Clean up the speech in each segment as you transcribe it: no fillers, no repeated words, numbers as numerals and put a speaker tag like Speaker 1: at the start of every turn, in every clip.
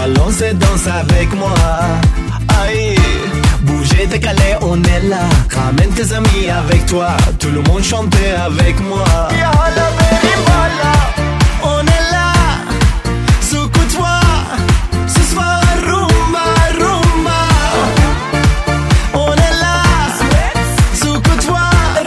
Speaker 1: balance et danse avec moi. Aïe, bouger, décaler, on est là. Ramène tes amis avec toi, tout le monde chanter avec moi. Yalla, baby, voilà. On est là, sous toi. Ce soir, rumba, rumba. On est là, sous toi.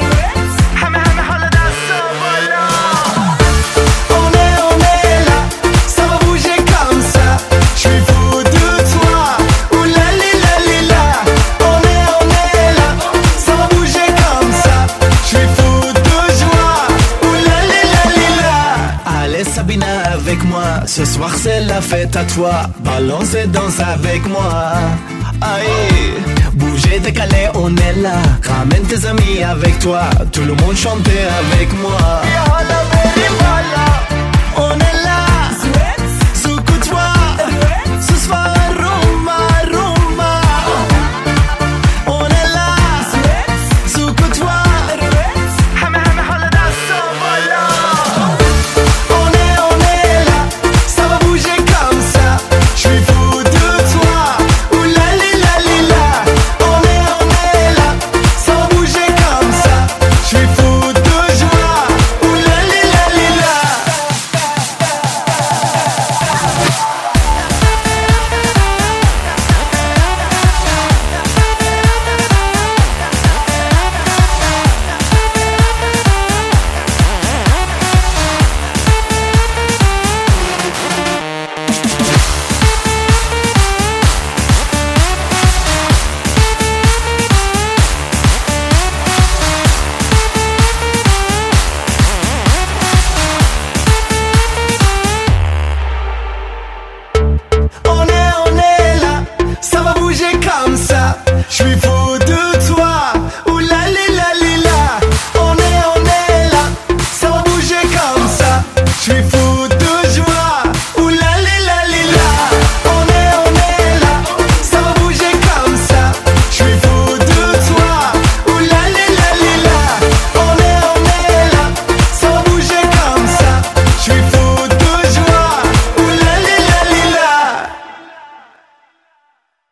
Speaker 1: On est là, ça va bouger comme ça. Je suis fou de toi. Ouh la li la li la. On est là, ça va bouger comme ça. Je suis fou de joie. Ouh la li la li la. Allez Sabina avec moi, ce soir c'est la fête à toi. Balance et danse avec moi. Aïe, bouger, décaler, on est là. Ramène tes amis avec toi, tout le monde chanter avec moi. Yalla, baby, voilà. On est là, sous toi. Ce soir, rumba, rumba. On est là, sous toi. On est là, ça va bouger comme ça. Je suis fou de toi. Ouh la li la li la. On est là, ça va bouger comme ça. Je suis fou de joie. Ouh la li la li la. On est là, ça va bouger comme ça. Je suis